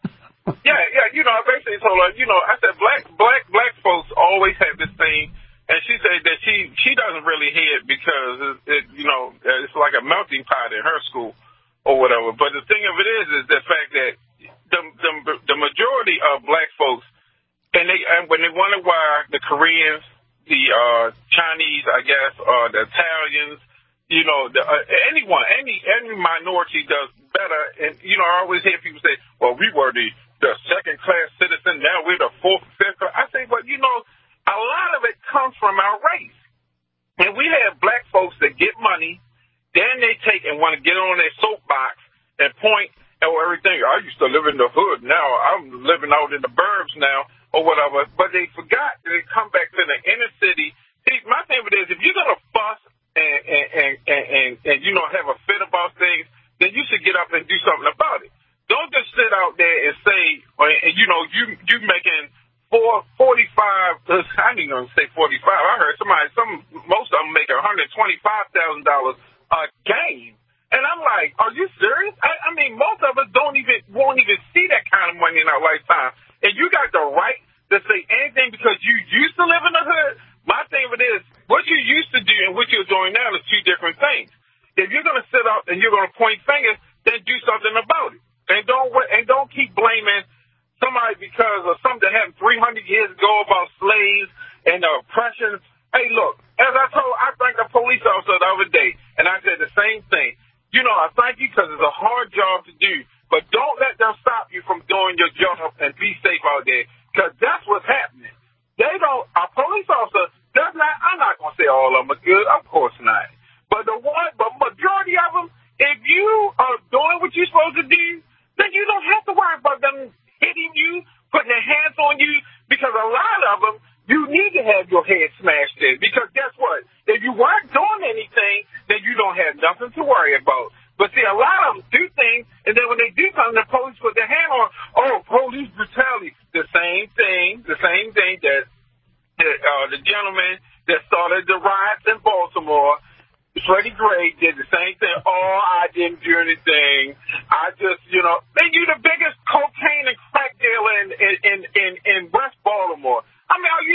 Speaker 17: Yeah, yeah, you know, I basically told her, you know, I said black black black folks always have this thing, and she said that she she doesn't really hear it because it, it you know it's like a melting pot in her school or whatever. But the thing of it is, is the fact that the the, the majority of black folks, and they and when they wonder why the Koreans, the uh, Chinese, I guess, uh, the Italians, you know, the, uh, anyone, any any minority does better. And you know, I always hear people say, "Well, we were the the second class citizen. Now we're the fourth, fifth." I say, well, you know, a lot of it comes from our race. And we have black folks that get money, then they take and want to get on their soapbox and point at everything. I used to live in the hood. Now I'm living out in the burbs now or whatever. But they forgot that they come back to the inner city. See, my thing with it is if you're going to fuss and, and, and, and, and, and, you know, have a fit about things, then you should get up and do something about it. Don't just sit out there and say, and you know, you you making four forty five. I ain't gonna say forty five. I heard somebody, some most of them make one hundred twenty five thousand dollars a game, and I'm like, are you serious? I, I mean, most of us don't even won't even see that kind of money in our lifetime, and you got the right to say anything because you used to live in the hood. My thing with it is, what you used to do and what you're doing now is two different things. If you're gonna sit up and you're gonna point fingers, then do something about it. And don't and don't keep blaming somebody because of something that happened three hundred years ago about slaves and the oppression. Hey, look, as I told, I thanked a police officer the other day, and I said the same thing. You know, I thank you because it's a hard job to do, but don't let them stop you from doing your job and be safe out there because that's what's happening. They don't, a police officer does not, I'm not going to say all of them are good, of course not. But the one, but majority of them, if you are doing what you're supposed to do, then you don't have to worry about them hitting you, putting their hands on you, because a lot of them, you need to have your head smashed in. Because guess what? If you weren't doing anything, then you don't have nothing to worry about. But see, a lot of them do things, and then when they do something, the police put their hand on, oh, police brutality. The same thing, the same thing that, that uh, the gentleman that started the riots in Baltimore, Freddie Gray, did the same thing. Oh, I didn't do anything. I just, you know, man, you the biggest cocaine and crack dealer in in in, in West Baltimore. I mean, are you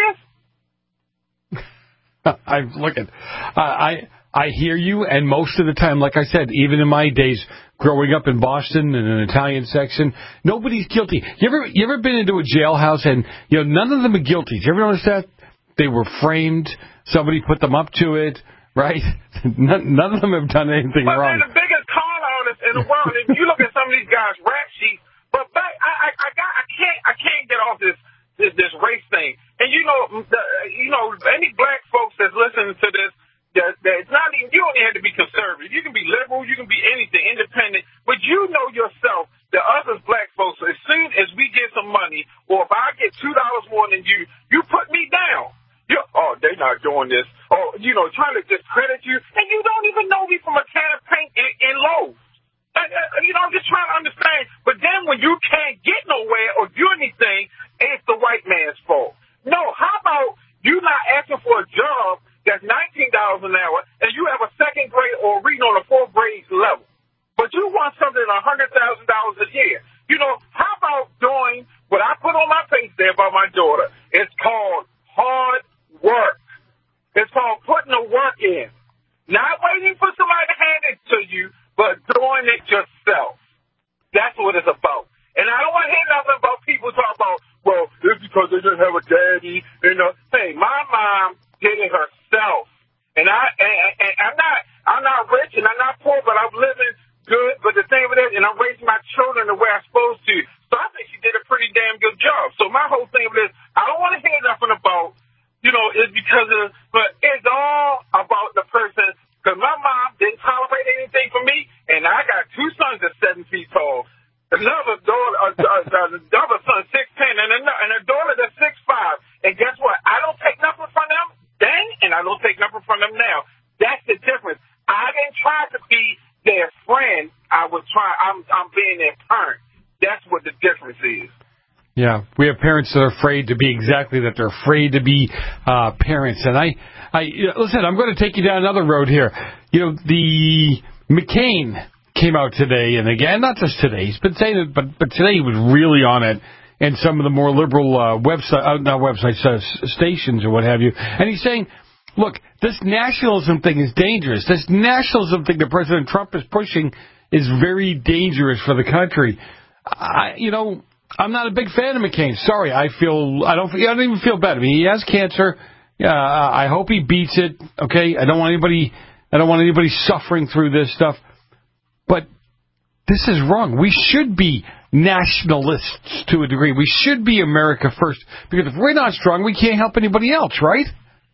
Speaker 17: serious?
Speaker 8: I'm looking. Uh, I I hear you, and most of the time, like I said, even in my days growing up in Boston in an Italian section, nobody's guilty. You ever you ever been into a jailhouse and you know none of them are guilty? Did you ever notice that? They were framed. Somebody put them up to it. Right? None, none of them have done anything
Speaker 17: but
Speaker 8: wrong.
Speaker 17: But they're the biggest con artists in the world. If you look at some of these guys' rap sheets, but back, I, I, I got, I can't, I can't get off this, this, this race thing. And you know, the, you know, any black folks that's listening to this, that, that it's not even, you don't have to be conservative. You can be liberal, you can be anything, independent, but you know yourself that us as black folks, as soon as we get some money, or if I get two dollars more than you, you put me down. You're, oh, they're not doing this. Or, you know, trying to discredit you. And you don't even know me from a can of paint in, in Lowe's. And, uh, you know, I'm just trying to understand. But then when you can't get nowhere or do anything, it's the white man's fault. No, how about you not asking for a job that's nineteen dollars an hour and you have a second grade or reading on a fourth grade level? But you want something one hundred thousand dollars a year. You know, how about doing what I put on my face there about my daughter? It's called hard work. It's called putting the work in. Not waiting for somebody to hand it to you, but doing it yourself. That's what it's about. And I don't want to hear nothing about people talk about, well, it's because they didn't have a daddy. You know, hey, my mom did it herself. And I, and, and I'm not, I'm not rich and I'm not poor, but I'm living good. But the thing with it, and I'm raising my children the way I'm supposed to. So I think she did a pretty damn good job. So my whole thing with this, I don't want to hear nothing about, you know, it's because of, but it's why I'm I'm being their parent. That's what the difference is.
Speaker 8: Yeah, we have parents that are afraid to be exactly that. They're afraid to be uh, parents. And I, I listen, I'm going to take you down another road here. You know, the McCain came out today, and again, not just today, he's been saying it, but, but today he was really on it, and some of the more liberal uh, website, uh, not websites, uh, stations or what have you. And he's saying, look, this nationalism thing is dangerous. This nationalism thing that President Trump is pushing is very dangerous for the country. I, you know, I'm not a big fan of McCain. Sorry, I feel I don't. I don't even feel bad. I mean, he has cancer. Uh, I hope he beats it. Okay, I don't want anybody. I don't want anybody suffering through this stuff. But this is wrong. We should be nationalists to a degree. We should be America first, because if we're not strong, we can't help anybody else, right?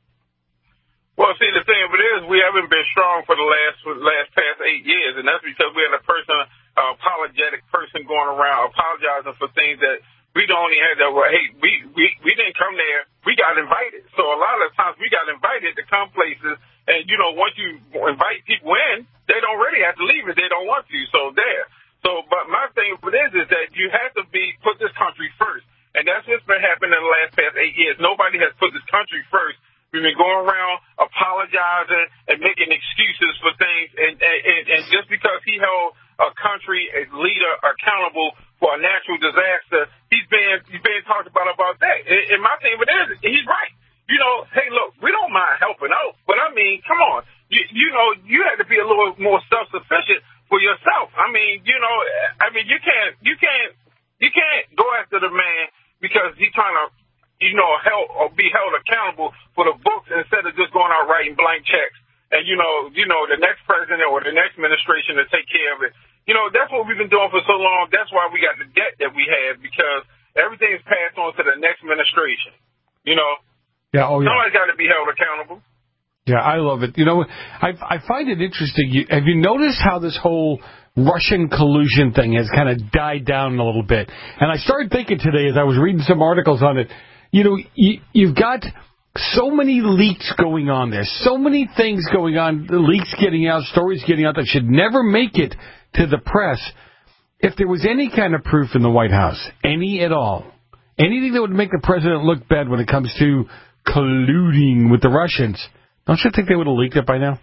Speaker 17: Well, see, the thing of it is, we haven't been strong for the last for the last past eight years, and that's because we had a person. Uh, apologetic person going around apologizing for things that we don't only had that. Well, hey, we, we we didn't come there. We got invited. So a lot of times we got invited to come places, and you know, once you invite people in, they don't really have to leave if they don't want to. So there. So, but my thing with this is that you have to be put this country first, and that's what's been happening in the last past eight years. Nobody has put this country first. We've been going around apologizing and making excuses for things, and and, and just because he held a country, a leader accountable for a natural disaster, he's been he's being talked about about that. And, and my thing with it is, he's right. You know, hey, look, we don't mind helping out, but I mean, come on, you you know, you have to be a little more self-sufficient for yourself. I mean, you know, I mean, you can't you can't you can't go after the man because he's trying to, you know, held or be held accountable for the books instead of just going out writing blank checks. And, you know, you know, the next president or the next administration to take care of it. You know, that's what we've been doing for so long. That's why we got the debt that we have, because everything is passed on to the next administration. You know?
Speaker 8: Yeah, oh, yeah.
Speaker 17: Somebody's got to be held accountable.
Speaker 8: Yeah, I love it. You know, I I find it interesting. You, have you noticed how this whole Russian collusion thing has kind of died down a little bit? And I started thinking today as I was reading some articles on it, you know, you, you've got so many leaks going on there, so many things going on, the leaks getting out, stories getting out that should never make it to the press. If there was any kind of proof in the White House, any at all, anything that would make the president look bad when it comes to colluding with the Russians, don't you think they would have leaked it by now?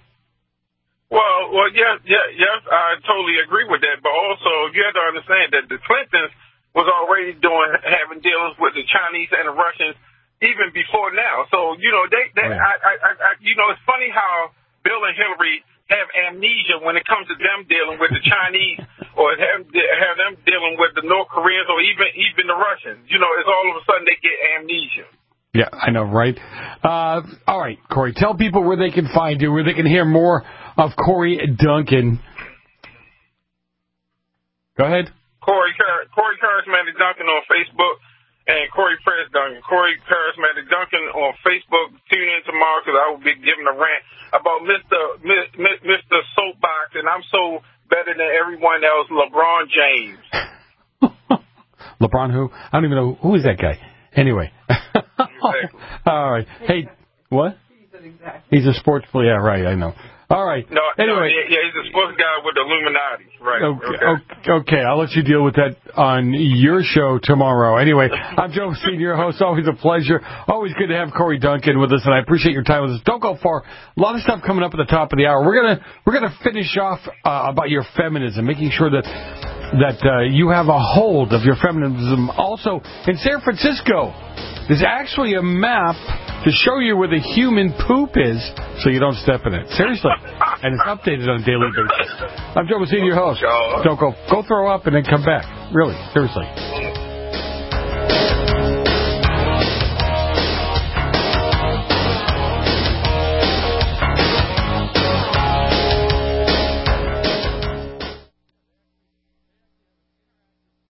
Speaker 17: Well, well, yeah, yeah, yes, I totally agree with that. But also, you have to understand that the Clintons was already doing having dealings with the Chinese and the Russians even before now. So, you know, they, they oh, yeah. I, I, I, you know, it's funny how Bill and Hillary have amnesia when it comes to them dealing with the Chinese or have, have them dealing with the North Koreans or even even the Russians. You know, it's all of a sudden they get amnesia.
Speaker 8: Yeah, I know, right? Uh, all right, Corey, tell people where they can find you, where they can hear more of Corey Duncan. Go ahead.
Speaker 17: Corey, Corey Charismatic Duncan on Facebook. And Corey Press Duncan, Corey Charismatic Duncan on Facebook. Tune in tomorrow because I will be giving a rant about Mister Mister Soapbox, and I'm so better than everyone else, LeBron James.
Speaker 8: LeBron who? I don't even know. Who is that guy? Anyway. Exactly. All right. Hey, what? He's a sports player. Yeah, right, I know. All right.
Speaker 17: No,
Speaker 8: anyway.
Speaker 17: No, yeah, yeah, he's a sports guy with the Illuminati. Right.
Speaker 8: Okay, okay. Okay, I'll let you deal with that on your show tomorrow. Anyway, I'm Joe Senior, host. Always a pleasure. Always good to have Corey Duncan with us, and I appreciate your time with us. Don't go far. A lot of stuff coming up at the top of the hour. We're gonna we're gonna finish off uh, about your feminism, making sure that that uh, you have a hold of your feminism. Also, in San Francisco, there's actually a map to show you where the human poop is so you don't step in it. Seriously. And it's updated on a daily basis. I'm Joe Messina, your host. Don't go, go throw up and then come back. Really, seriously.